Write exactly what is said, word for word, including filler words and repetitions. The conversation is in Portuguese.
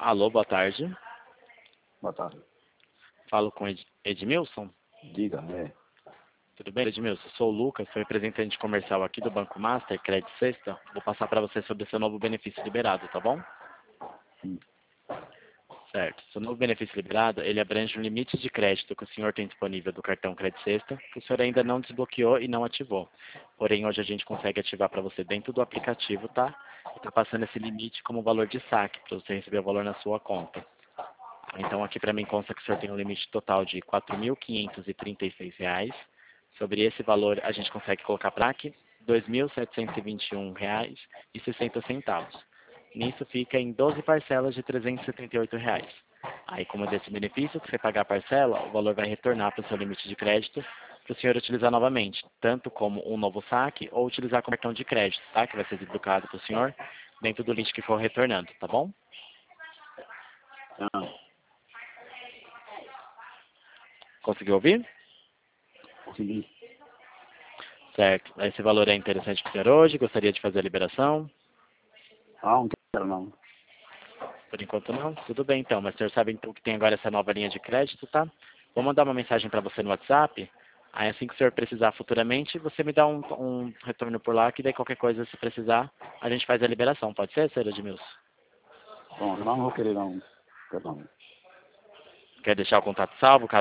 Alô, boa tarde. Boa tarde. Falo com Ed Edmilson. Diga, é. Tudo bem, Edmilson? Sou o Lucas, sou representante comercial aqui do Banco Master, Crédito Sexta. Vou passar para você sobre o seu novo benefício liberado, tá bom? Sim. Certo. Seu novo benefício liberado, ele abrange um limite de crédito que o senhor tem disponível do cartão Crédito Sexta, que o senhor ainda não desbloqueou e não ativou. Porém, hoje a gente consegue ativar para você dentro do aplicativo, tá? E tá passando esse limite como valor de saque, para você receber o valor na sua conta. Então, aqui para mim consta que o senhor tem um limite total de quatro mil quinhentos e trinta e seis reais. Sobre esse valor, a gente consegue colocar para aqui dois mil setecentos e vinte e um reais e sessenta centavos. Nisso fica em doze parcelas de trezentos e setenta e oito reais. Aí, como desse benefício, que você pagar a parcela, o valor vai retornar para o seu limite de crédito para o senhor utilizar novamente, tanto como um novo saque ou utilizar como cartão de crédito, tá? Que vai ser dedicado para o senhor dentro do limite que for retornando, tá bom? Ah, Conseguiu ouvir? consegui. Certo. Esse valor é interessante para o senhor hoje? Gostaria de fazer a liberação? Ah, não quero não. Por enquanto não? Tudo bem então, mas o senhor sabe então que tem agora essa nova linha de crédito, tá? Vou mandar uma mensagem para você no WhatsApp, aí assim que o senhor precisar futuramente, você me dá um, um retorno por lá, que daí qualquer coisa, se precisar, a gente faz a liberação. Pode ser, senhor Edmilson? Bom, eu não vou querer não. Quero não. Quer deixar o contato salvo, caso